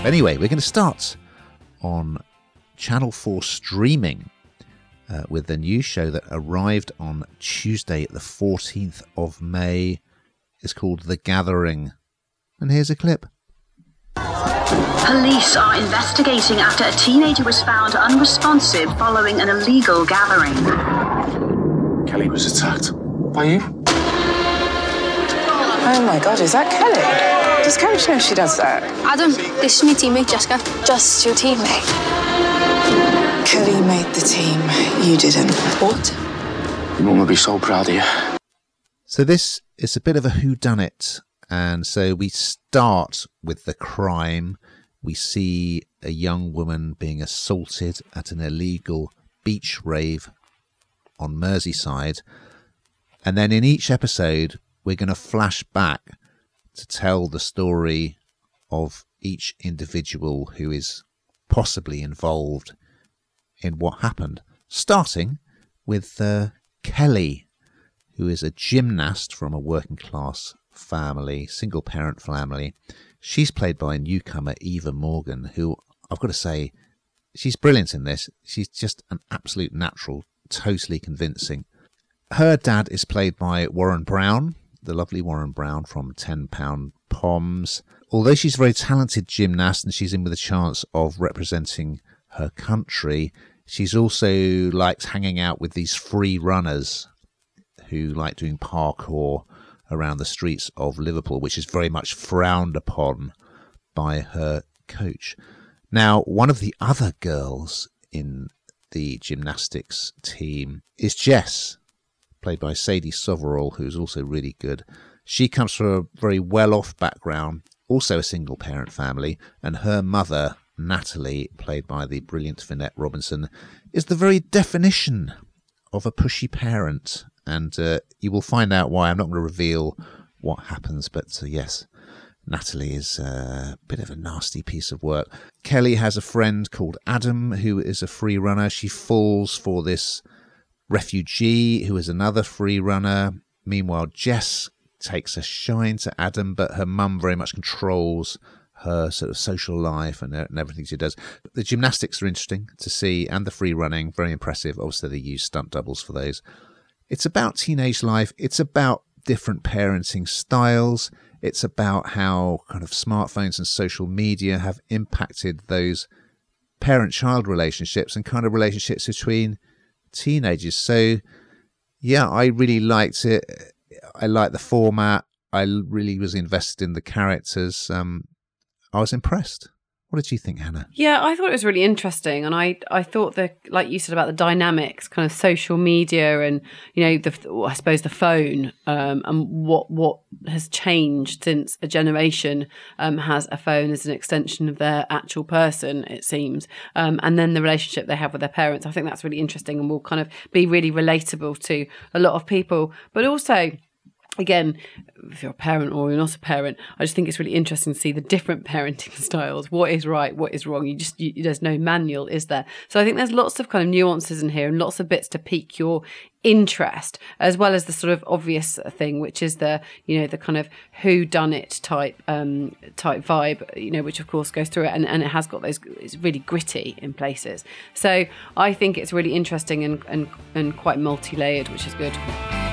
Anyway, we're going to start on Channel 4 streaming with the new show that arrived on Tuesday, the 14th of May. It's called The Gathering. And here's a clip. Police are investigating after a teenager was found unresponsive following an illegal gathering. Kelly was attacked. By you? Oh my God, is that Kelly? Does Coach know she does that? Adam, this is my teammate, Jessica. Just your teammate. Kelly made the team, you didn't. What? Your mum will be so proud of you. So this is a bit of a whodunit. And so we start with the crime. We see a young woman being assaulted at an illegal beach rave on Merseyside. And then in each episode, we're going to flash back to tell the story of each individual who is possibly involved in what happened. Starting with Kelly, who is a gymnast from a working class family, single parent family. She's played by a newcomer, Eva Morgan, who I've got to say, she's brilliant in this. She's just an absolute natural, totally convincing. Her dad is played by Warren Brown, the lovely Warren Brown from £10 Poms. Although she's a very talented gymnast and she's in with a chance of representing her country, she's also likes hanging out with these free runners who like doing parkour around the streets of Liverpool, which is very much frowned upon by her coach. Now, one of the other girls in the gymnastics team is Jess, played by Sadie Soverall, who's also really good. She comes from a very well-off background, also a single-parent family, and her mother, Natalie, played by the brilliant Vinette Robinson, is the very definition of a pushy parent. And you will find out why. I'm not going to reveal what happens, but yes, Natalie is a bit of a nasty piece of work. Kelly has a friend called Adam, who is a free runner. She falls for this refugee, who is another free runner. Meanwhile, Jess takes a shine to Adam, but her mum very much controls her sort of social life and everything she does. The gymnastics are interesting to see, and the free running, very impressive. Obviously, they use stunt doubles for those. It's about teenage life. It's about different parenting styles. It's about how kind of smartphones and social media have impacted those parent-child relationships and kind of relationships between teenagers. So, yeah, I really liked it. I liked the format. I really was invested in the characters. I was impressed. What did you think, Hannah? Yeah, I thought it was really interesting. And I thought that, like you said about the dynamics, kind of social media and, you know, I suppose the phone and what has changed since a generation has a phone as an extension of their actual person, it seems. And then the relationship they have with their parents. I think that's really interesting and will kind of be really relatable to a lot of people. But also, again, if you're a parent or you're not a parent, I just think it's really interesting to see the different parenting styles. What is right? What is wrong? There's no manual, is there? So I think there's lots of kind of nuances in here and lots of bits to pique your interest, as well as the sort of obvious thing, which is the kind of whodunit type vibe, which of course goes through it, and it has got those. It's really gritty in places. So I think it's really interesting and quite multi-layered, which is good.